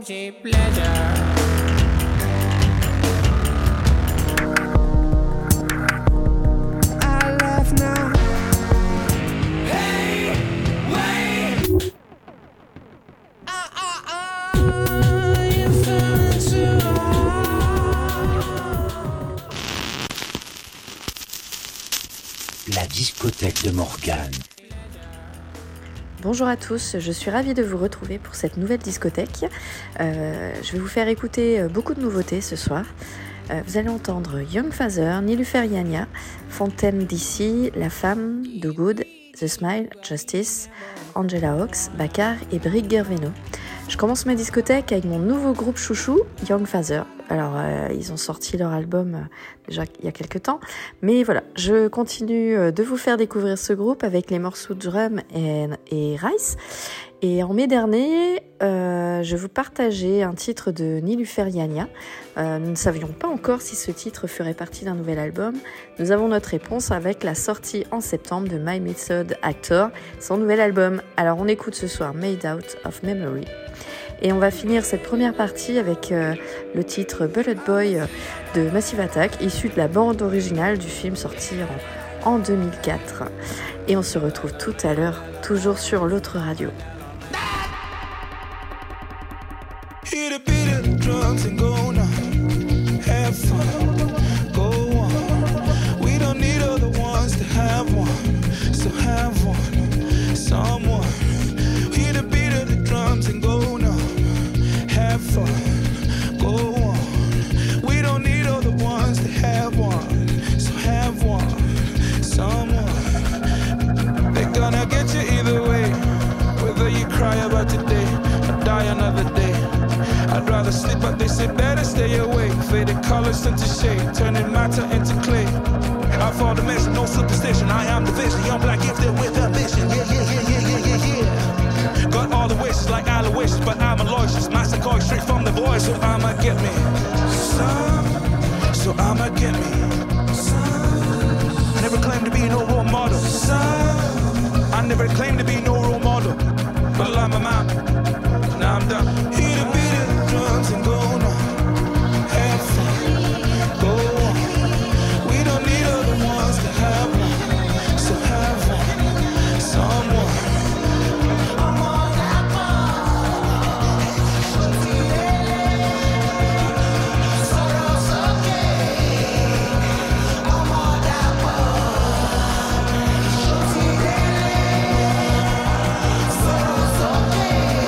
some cheap pleasure. I laugh now. Hey, wait. You fell into La discothèque de Morgane. Bonjour à tous, je suis ravie de vous retrouver pour cette nouvelle discothèque. Je vais vous faire écouter beaucoup de nouveautés ce soir. Vous allez entendre Young Father, Nilufer Yanya, Fontaine DC, La Femme, Do Good, The Smile, Justice, Angela Hawks, Bakar et Brig Gerveno. Je commence ma discothèque avec mon nouveau groupe chouchou, Young Father. Alors, ils ont sorti leur album déjà il y a quelques temps. Mais voilà, je continue de vous faire découvrir ce groupe avec les morceaux Drum et Rice. Et en mai dernier, je vous partageais un titre de Nilufer Yanya. Nous ne savions pas encore si ce titre ferait partie d'un nouvel album. Nous avons notre réponse avec la sortie en septembre de My Method Actor, son nouvel album. Alors on écoute ce soir Made Out of Memory. Et on va finir cette première partie avec le titre Bullet Boy de Massive Attack, issu de la bande originale du film sorti en 2004. Et on se retrouve tout à l'heure, toujours sur l'autre radio. Hit a beat of the drums and go now. Have fun, go on. We don't need other ones to have one, so have one, someone. Hit a beat of the drums and go now. Have fun, go on. We don't need other ones to have one, so have one, someone. They're gonna get you either way, whether you cry about today or die another day. I'd rather sleep, but they say better stay awake. Faded colors into shade, turning matter into clay. I fall the mission, no superstition. I am the vision, young black gifted with ambition. Yeah. Got all the wishes like Aloysius, but I'm Aloysius. Master going straight from the voice, so I'ma get me some. So I'ma get me some. I never claimed to be no role model. I never claimed to be no role model, but I'm a man. Now I'm done. Hit a beat of the drums and go now. Have fun, go on. We don't need other ones to have one, so have one, someone. I'm on that ball. Sorrow's okay. I'm on that ball. Sorrow's okay.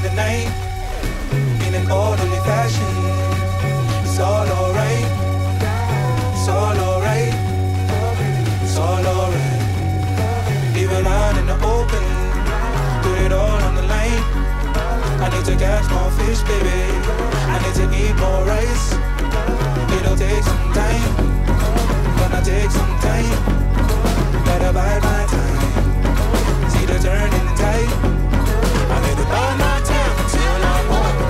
the night in an orderly fashion. It's all alright. It's all alright. It's all alright. Leave it out in the open. Put it all on the line. I need to catch more fish, baby. I need to eat more rice. It'll take some time. Gonna take some time. Better bide my time. See the turn in the tide. I need to buy my time until I'm home.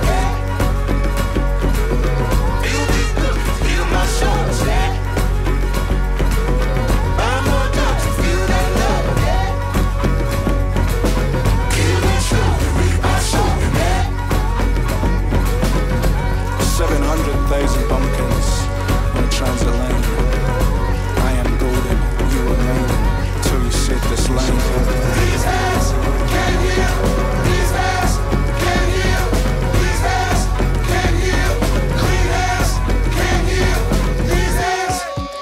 Feel my soul set. Buy more drugs to feel that love. Kill me slowly, read my soul in that. 700,000 bumpkins on a transit line. I am golden, you remain till you said this line. These hands can't heal. These hands can't heal. These hands can't heal. Clean hands can't heal. These hands.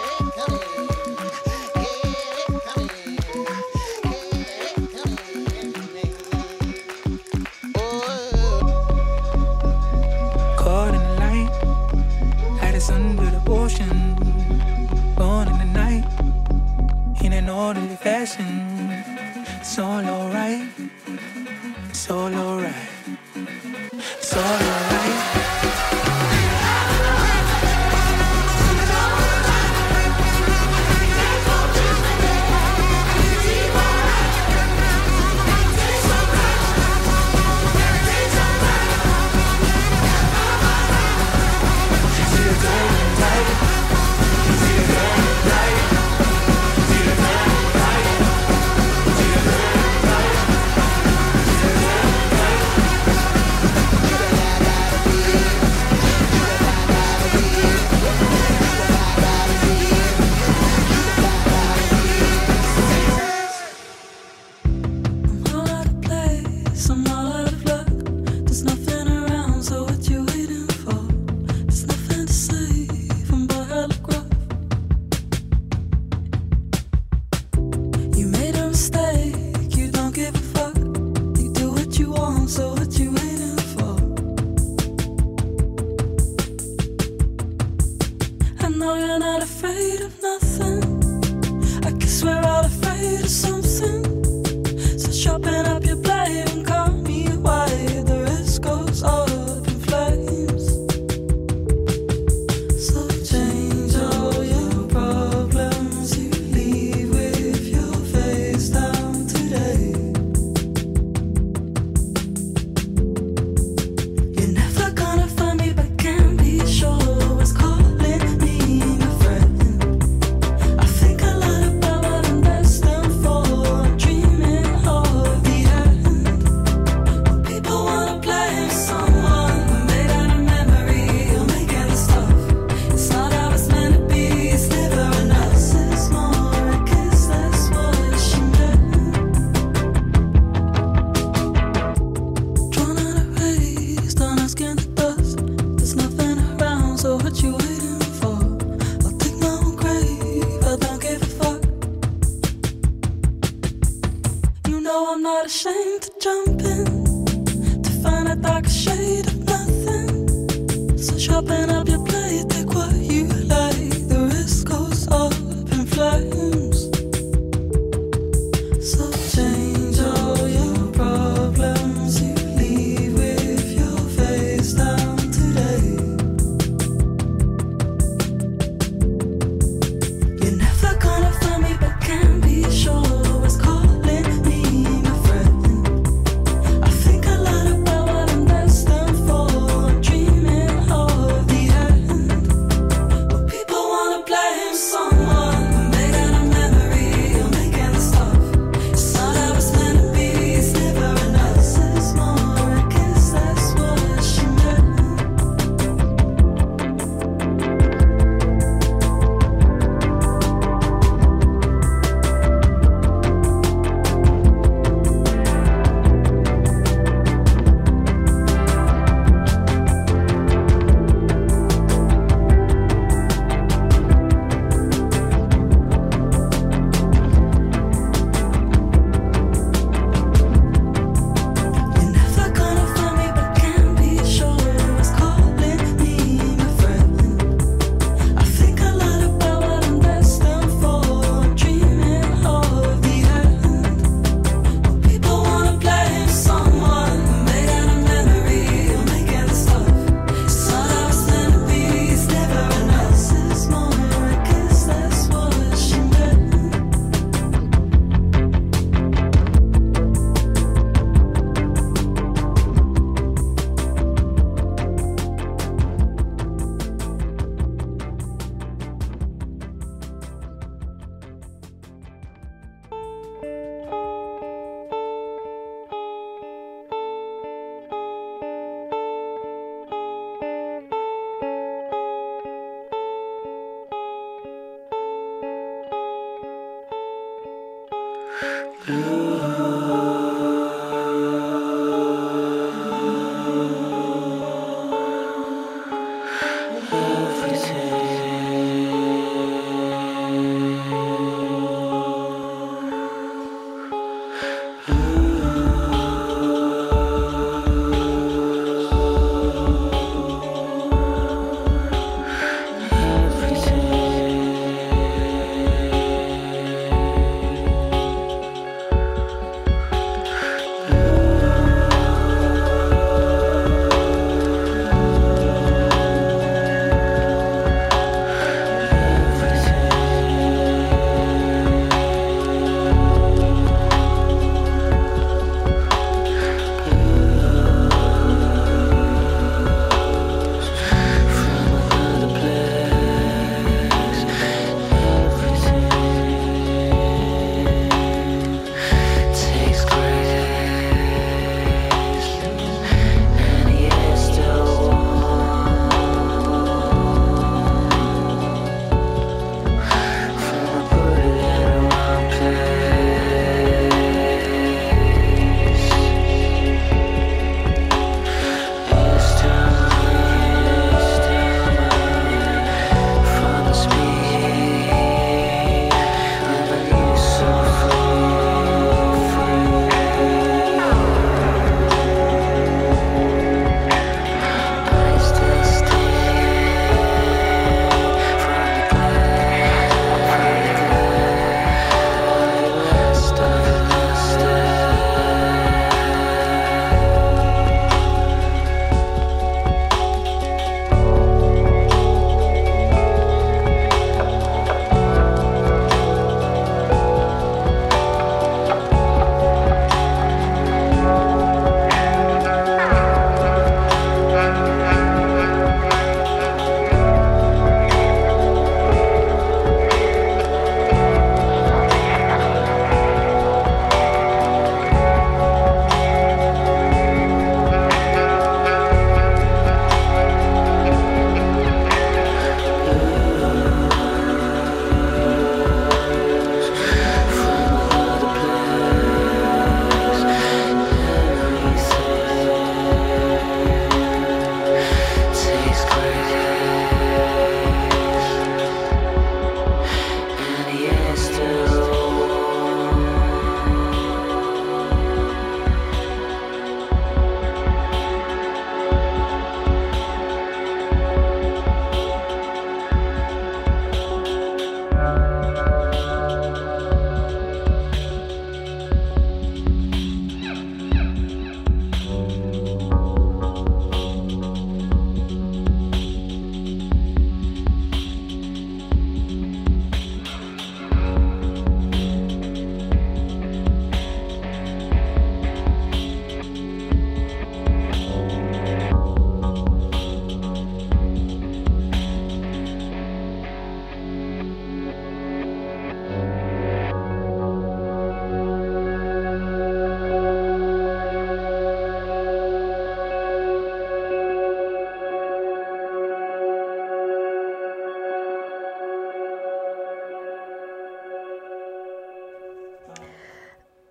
Caught in the light, light is under the ocean. Born in the night, in an orderly fashion. It's all alright. It's all alright. It's all alright.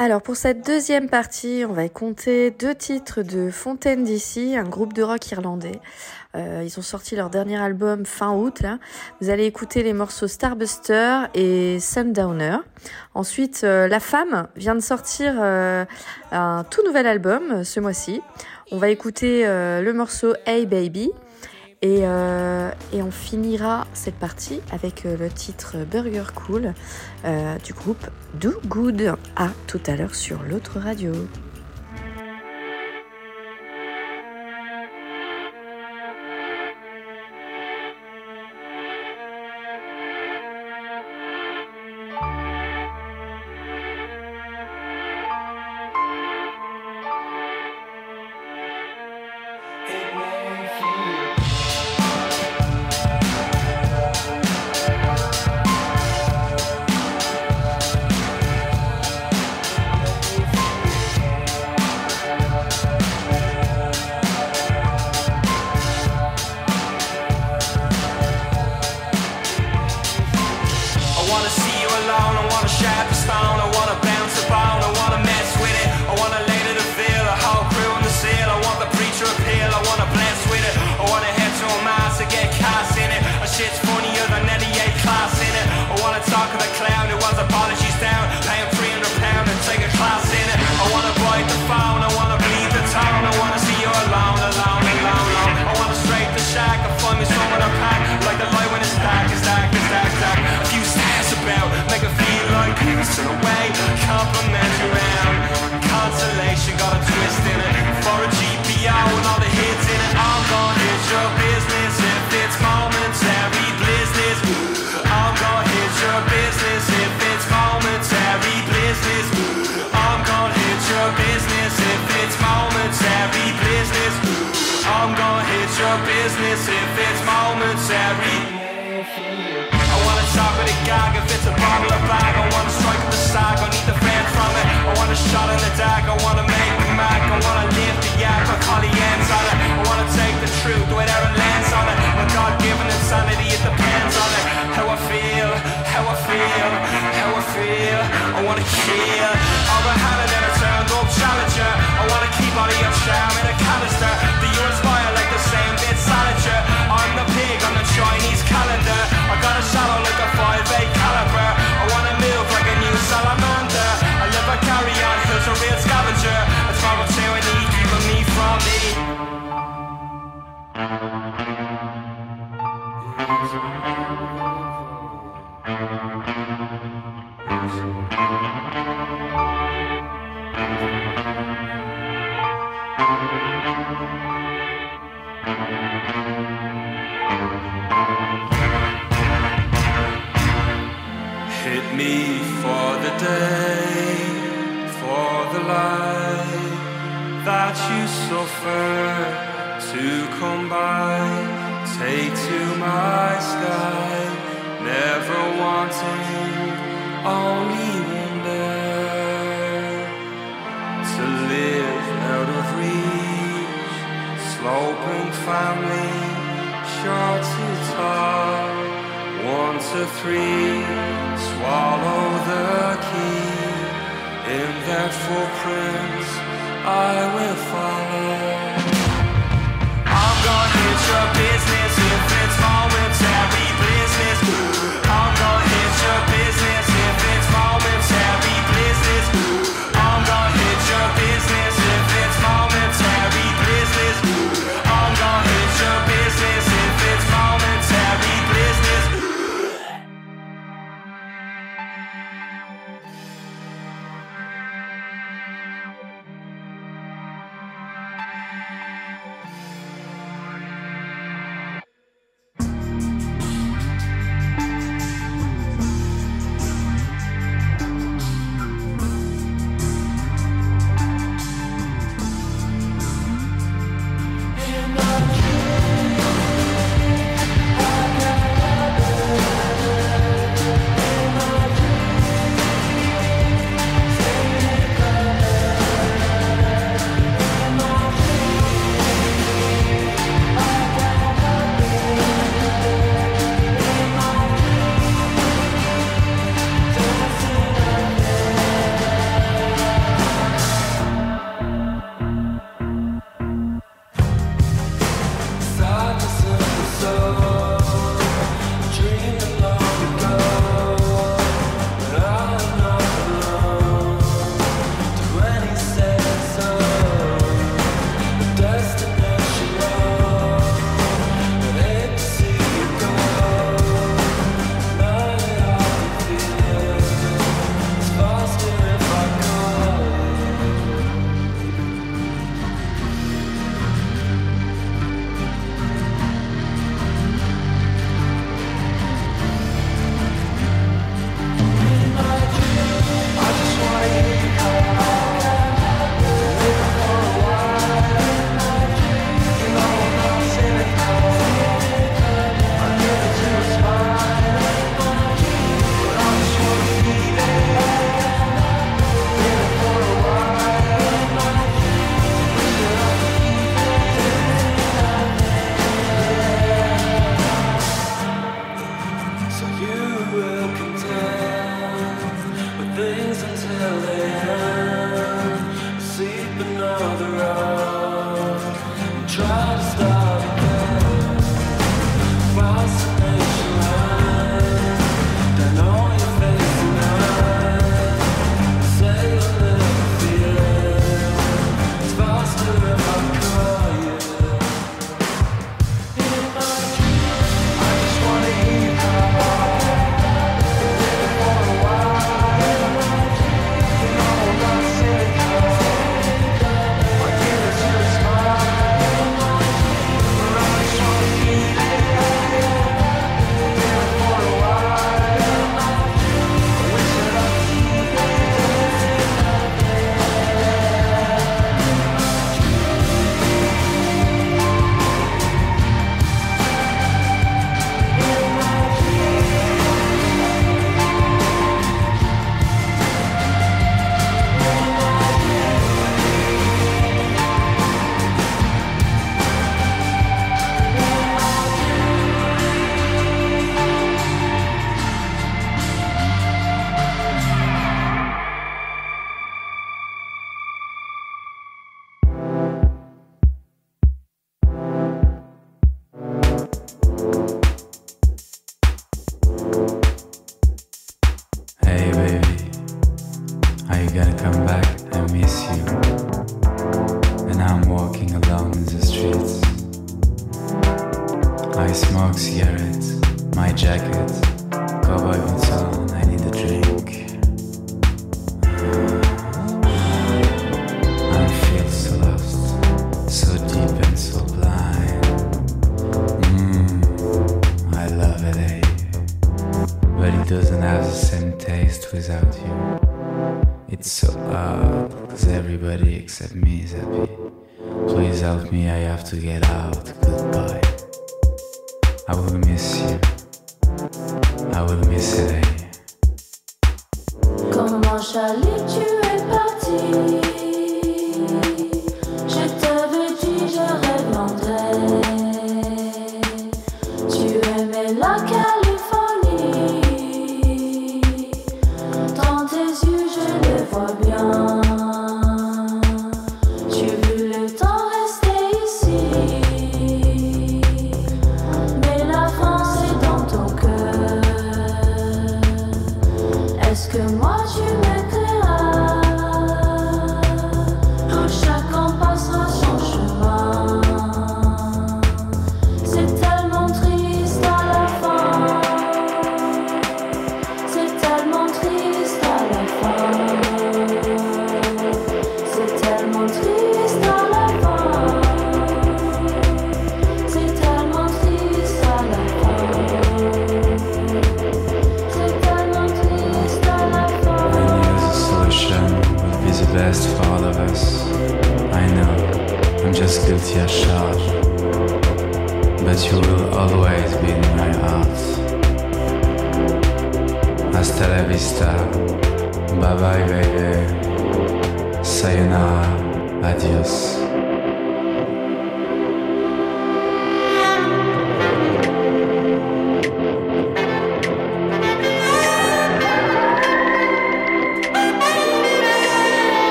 Alors pour cette deuxième partie, on va compter 2 titres de Fontaine DC, un groupe de rock irlandais. Ils ont sorti leur dernier album fin août. Là. Vous allez écouter les morceaux Starbuster et Sundowner. Ensuite, La Femme vient de sortir un tout nouvel album ce mois-ci. On va écouter le morceau Hey Baby. Et on finira cette partie avec le titre Burger Cool du groupe Do Good. À tout à l'heure sur l'autre radio.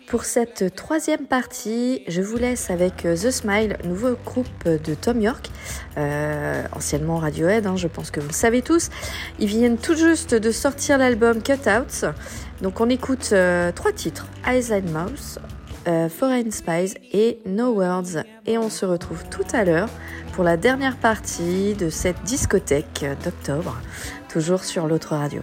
Pour cette troisième partie, je vous laisse avec The Smile, nouveau groupe de Tom York, anciennement Radiohead, je pense que vous le savez tous. Ils viennent tout juste de sortir l'album Cutouts. Donc on écoute 3 titres, Eyes and Mouth, Foreign Spies et No Words. Et on se retrouve tout à l'heure pour la dernière partie de cette discothèque d'octobre, toujours sur l'autre radio.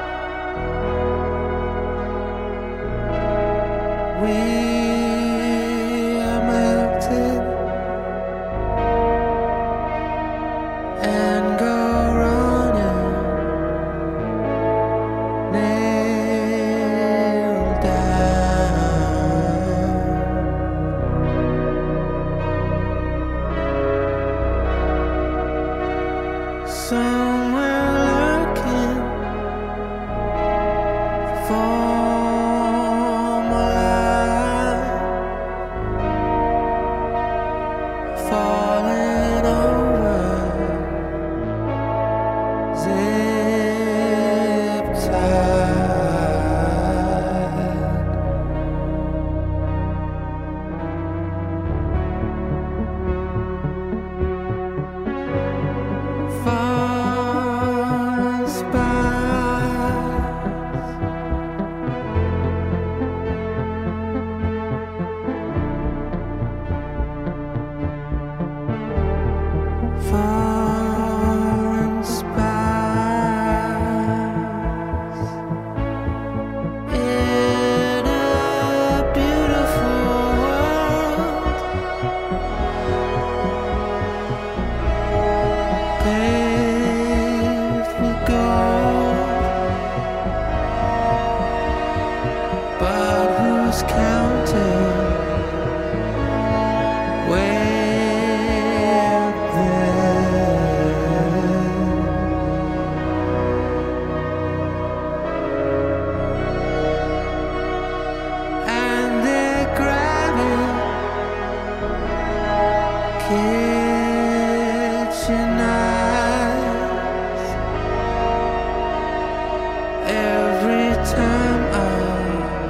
We was counting way up there. And they're grabbing kitchen knives every time our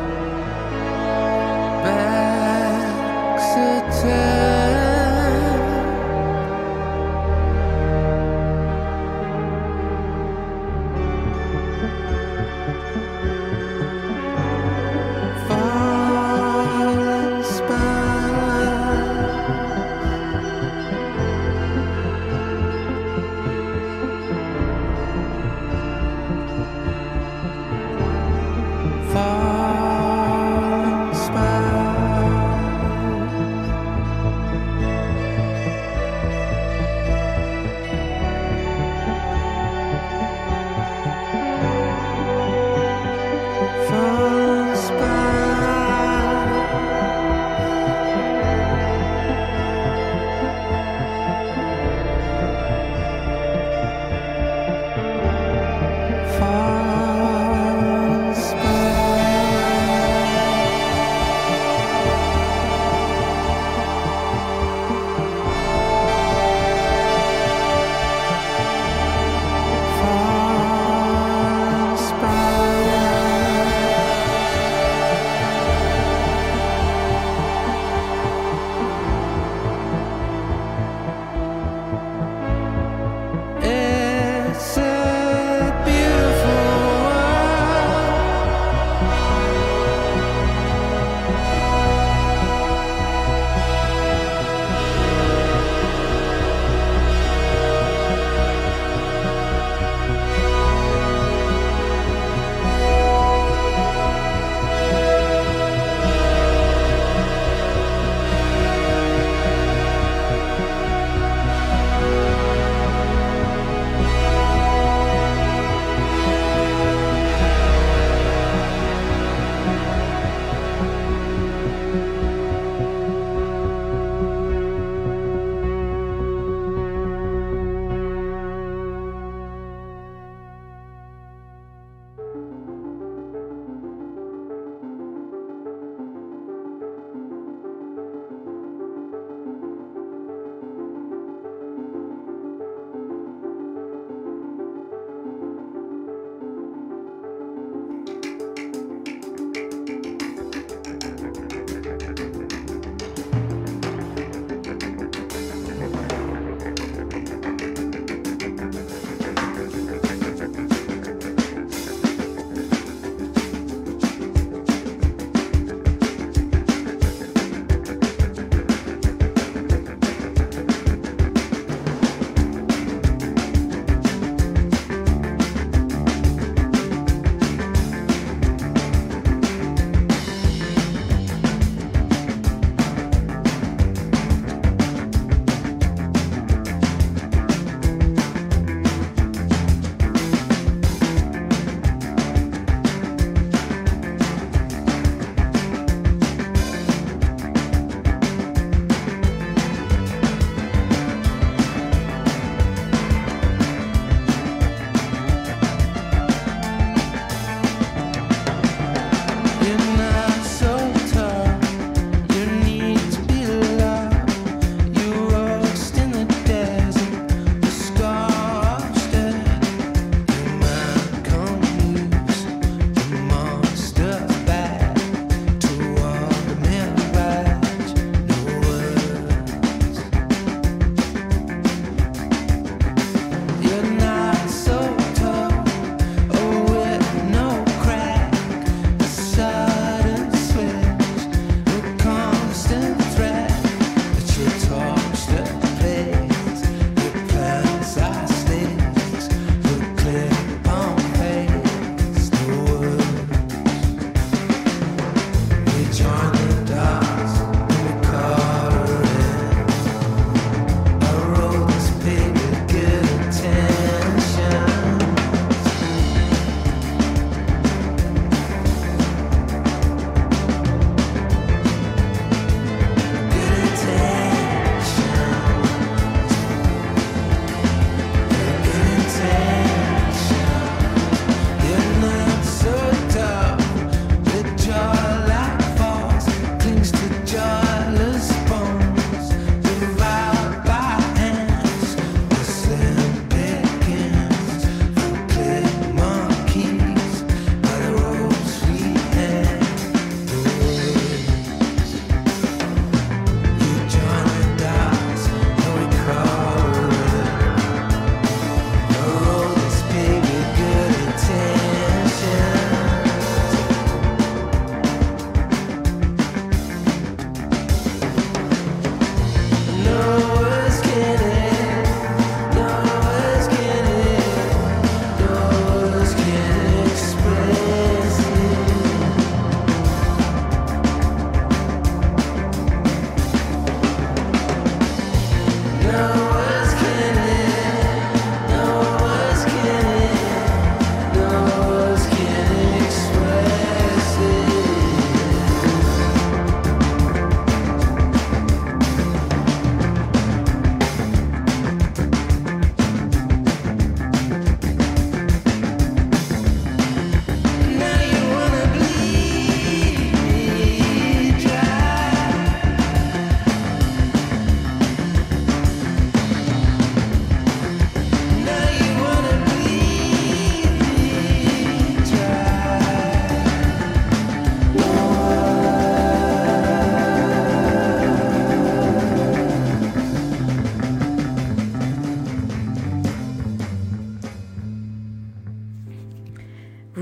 backs are turned. Falling It's a beautiful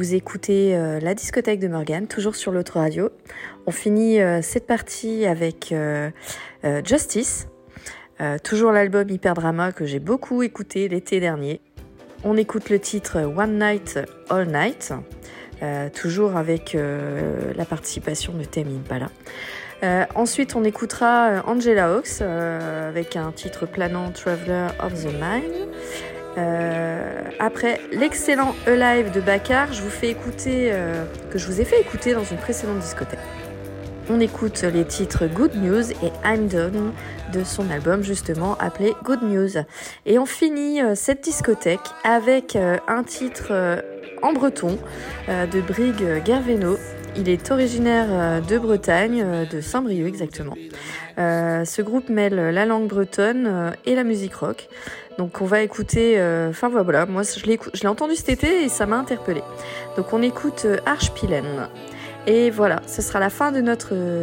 Vous écoutez la discothèque de Morgane, toujours sur l'autre radio. On finit cette partie avec Justice, toujours l'album Hyper Drama que j'ai beaucoup écouté l'été dernier. On écoute le titre One Night All Night, toujours avec la participation de Tame Impala. Ensuite, on écoutera Angela Hawkes avec un titre planant Traveler of the Mind. Après l'excellent Alive de Bakar, je vous fais écouter, que je vous ai fait écouter dans une précédente discothèque. On écoute les titres Good News et I'm Done de son album justement appelé Good News. Et on finit cette discothèque avec un titre en breton de Brig Gerveno. Il est originaire de Bretagne, de Saint-Brieuc exactement. Ce groupe mêle la langue bretonne et la musique rock. Donc on va écouter, voilà, moi je l'ai entendu cet été et ça m'a interpellée. Donc on écoute Archpilen. Et voilà, ce sera la fin de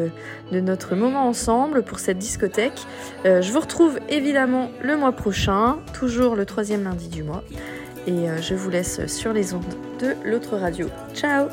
notre moment ensemble pour cette discothèque. Je vous retrouve évidemment le mois prochain, toujours le 3e lundi du mois. Et je vous laisse sur les ondes de l'autre radio. Ciao!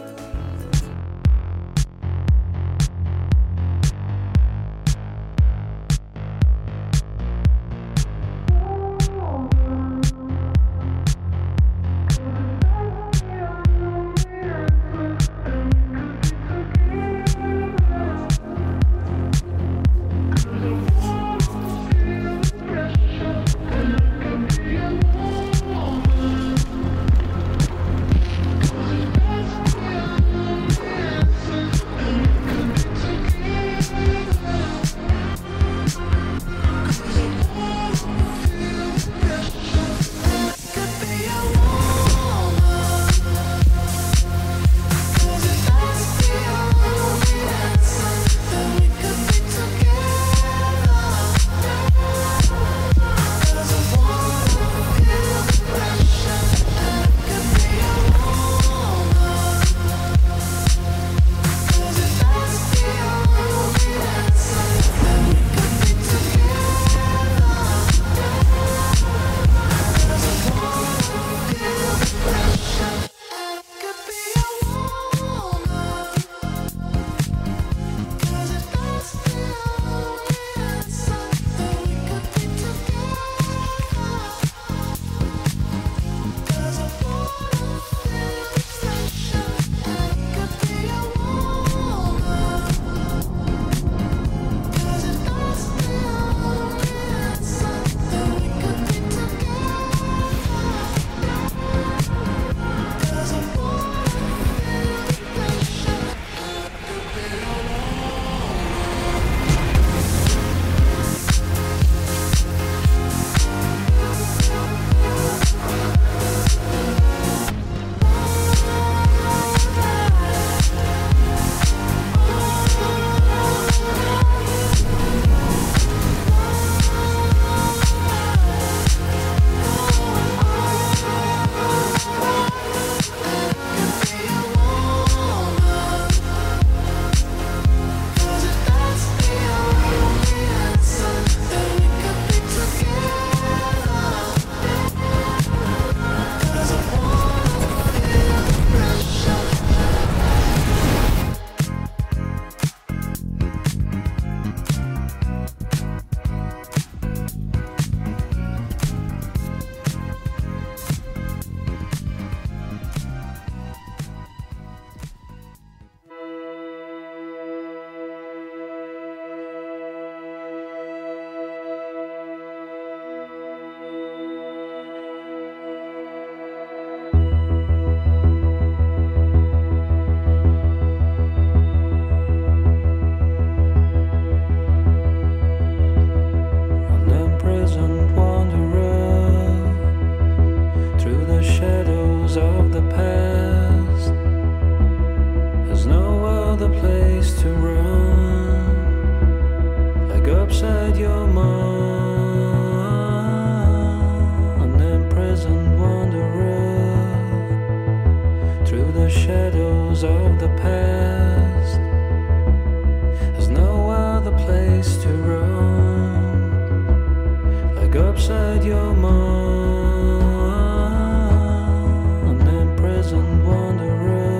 An imprisoned wanderer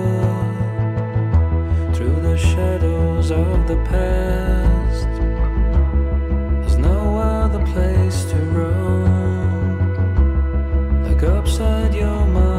shadows of the past. There's no other place to roam, like upside your mind.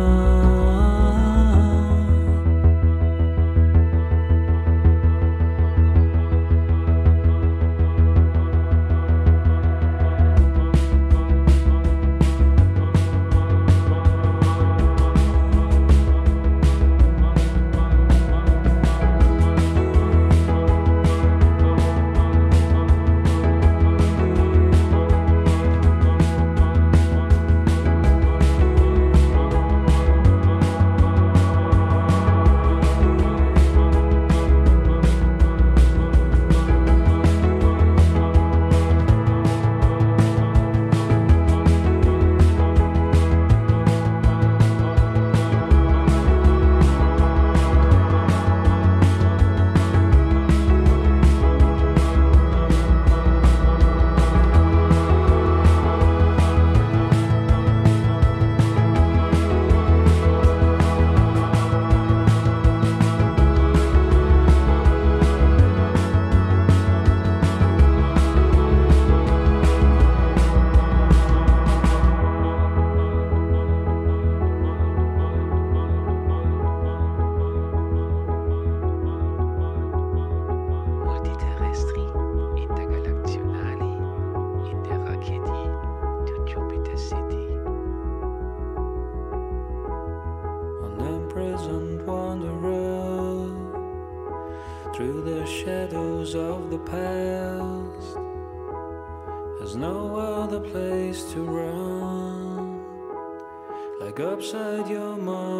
Imprisoned wanderer through the shadows of the past. There's no other place to run, like upside your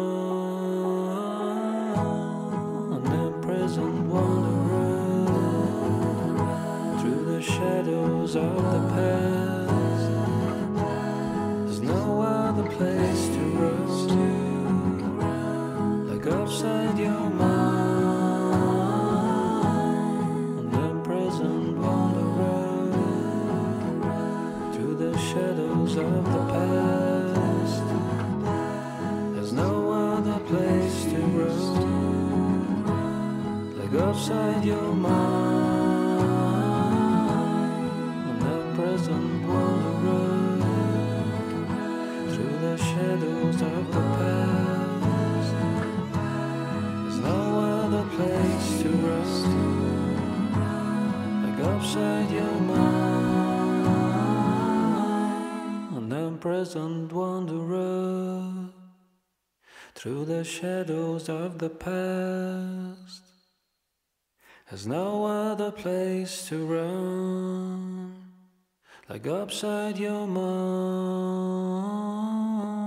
mind. An imprisoned wanderer through the shadows of the past. There's no other place to run, upside your mind. An imprisoned wanderer through the shadows of the past. There's no other place to roam, like upside your mind. An imprisoned wanderer through the shadows of the past. Place to rest, like upside your mind. An imprisoned wanderer through the shadows of the past. There's no other place to run, like upside your mind.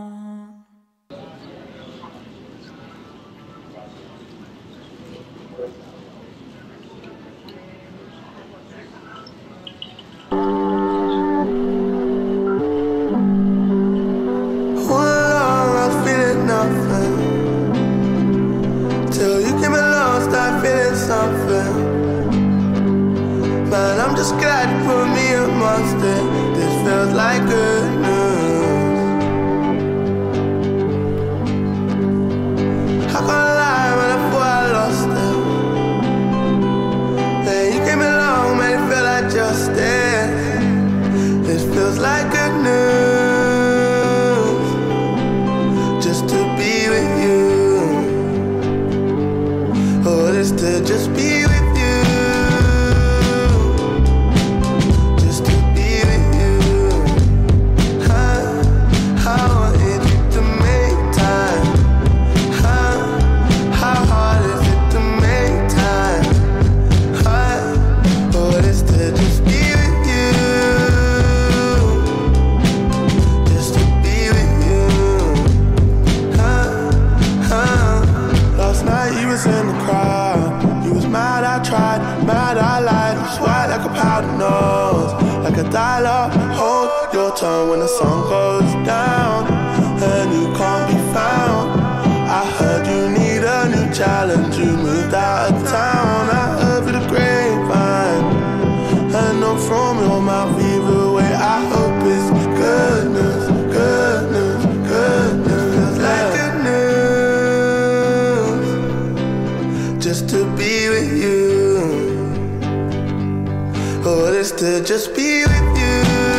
Man, I'm just glad you put me amongst it. This feels like good news. I can't lie, man, I thought I lost it. Then you came along, made it feel like justice. This feels like good news, just to be with you. Oh, this to just be with you. Like a dial-up, hold your tongue when the sun goes down and you can't be found. I heard you need a new challenge, you moved out of town. I heard through the grapevine, and I'm from your mouth either way. I hope it's good news, good news, good news. Feels like good news, just to be with you. you, or is to just be with you.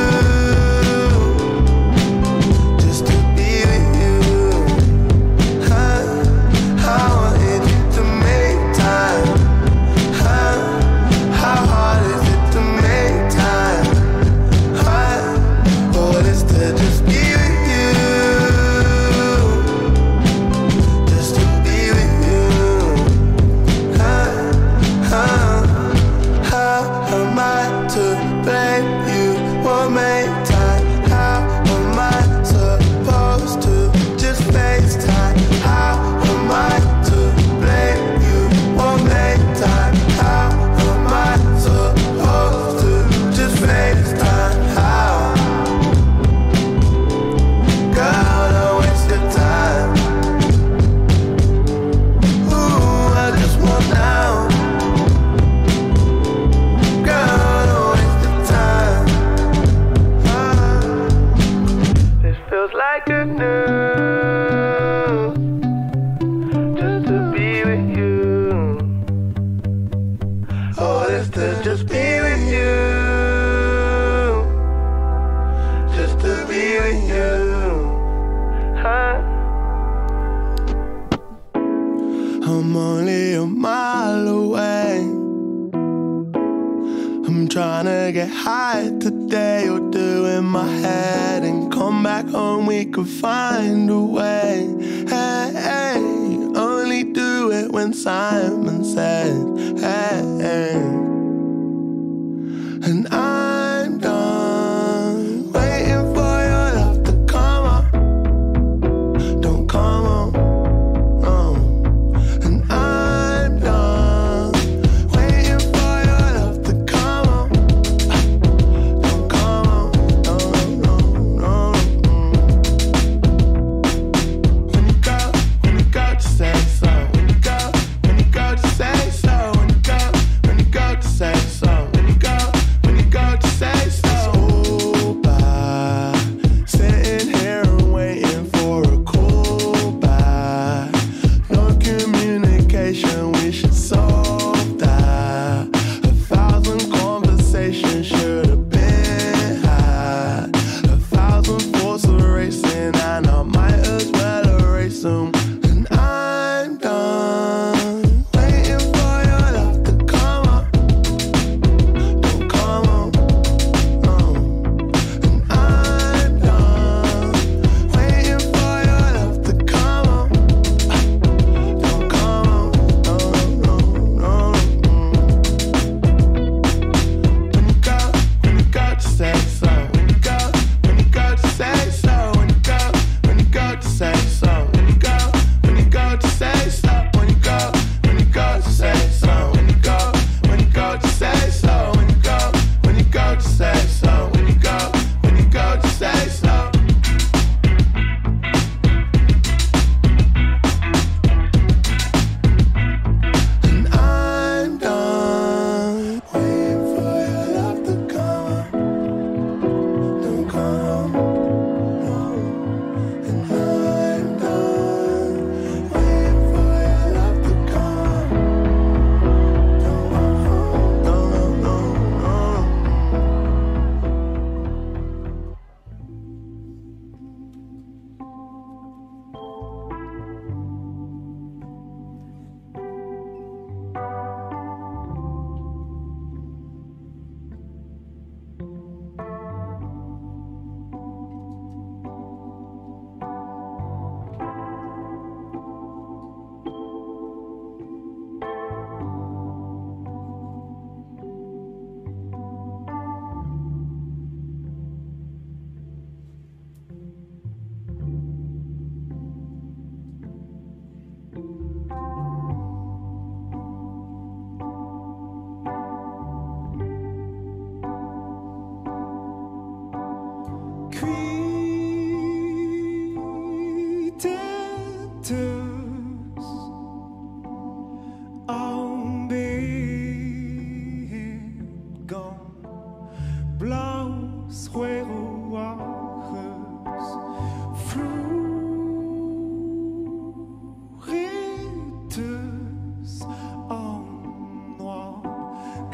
I'm only a mile away. I'm trying to get high today, or do in my head and come back home. We could find a way. Hey, hey, only do it when Simon says, hey, hey. And I'm done waiting for your love to come up. Don't come on. When you go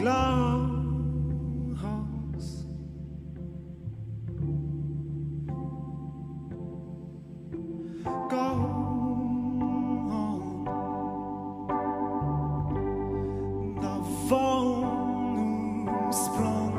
glass. Go on. The phone sprung.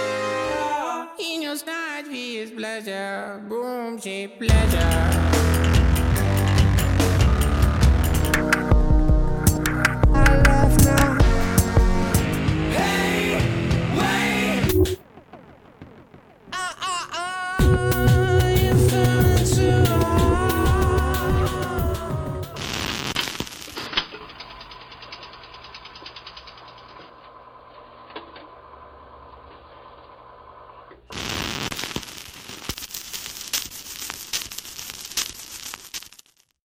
In your side, he is pleasure, boom, she pleasure.